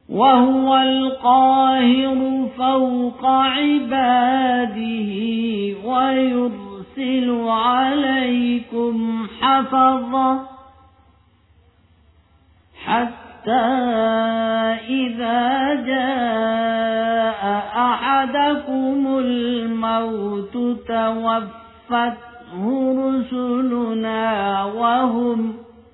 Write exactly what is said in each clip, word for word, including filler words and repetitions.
وهو القاهر فوق عباده ويرسل عليكم حفظة حتى إذا جاء أحدكم الموت توفته رسلنا وهم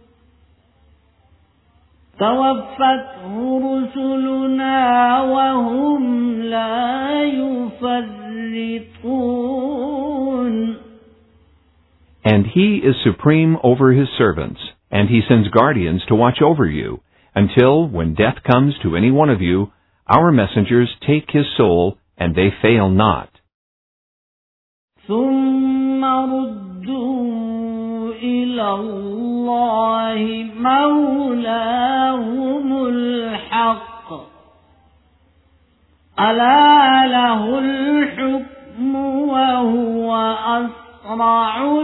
توفته رسلنا وهم لا يفرطون. And he is supreme over his servants, and he sends guardians to watch over you, until, when death comes to any one of you, our messengers take his soul, and they fail not. ثم ردوا إلى الله مولاهم الحق ألا له الحكم وهو أسرع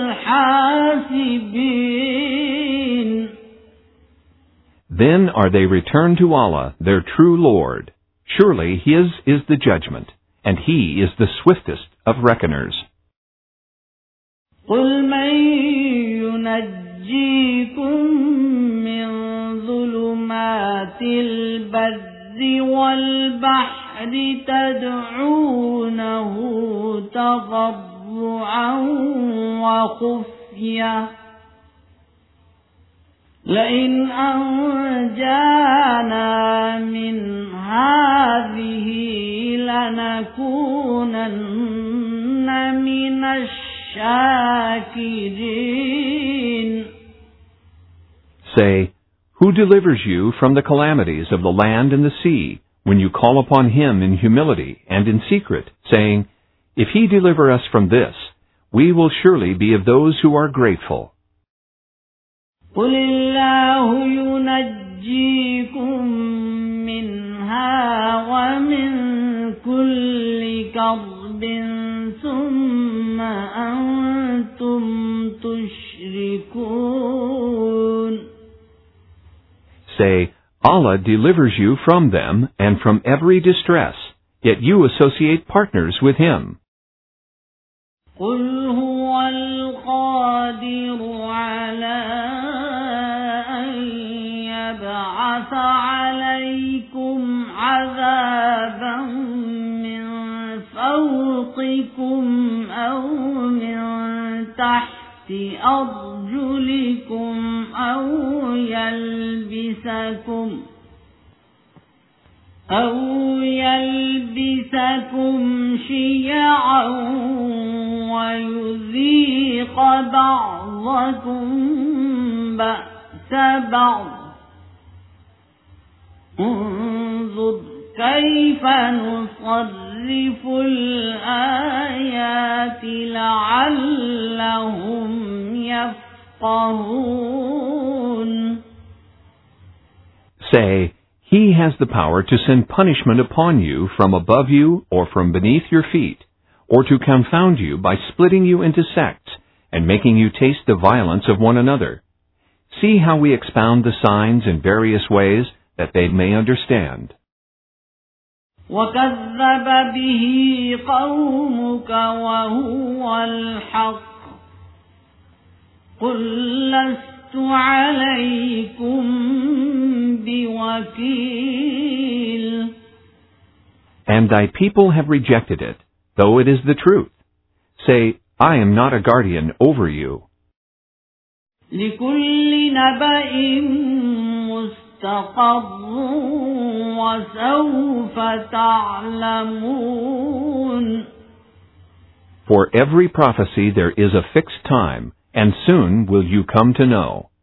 الحاسبين. Then are they returned to Allah, their true Lord. Surely his is the judgment, and he is the swiftest of reckoners. قل من ينجيكم من ظلمات البر والبحر تدعونه تضرعا وخفية لئن أنجانا من هذه لنكونن من الشاكرين. Say, who delivers you from the calamities of the land and the sea, when you call upon him in humility and in secret, saying, if he deliver us from this, we will surely be of those who are grateful. قل الله ينجيكم منها ومن كل كرب ثم أنتم تشركون. Say, Allah delivers you from them and from every distress, yet you associate partners with him. قل هو القادر على أن يبعث عليكم عذابا من فوقكم أو من تحت أرجلكم أو يلبسكم أو يلبسكم شيعا ويذيق بعضكم بأس بعض انظر كيف نصرف الآيات لعلهم يفقهون. Say, he has the power to send punishment upon you from above you or from beneath your feet, or to confound you by splitting you into sects and making you taste the violence of one another. See how we expound the signs in various ways that they may understand. وَكَذَّبَ بِهِ قَوْمُكَ وَهُوَ الْحَقُّ قُلْ لَسْتُ عَلَيْكُمْ بِوَكِيلٍ. And thy people have rejected it, though it is the truth. Say, I am not a guardian over you. لِكُلِّ نَبَإٍ مُسْتَقَرٌّ وَسَوْفَ تَعْلَمُونَ. For every prophecy there is a fixed time, and soon will you come to know.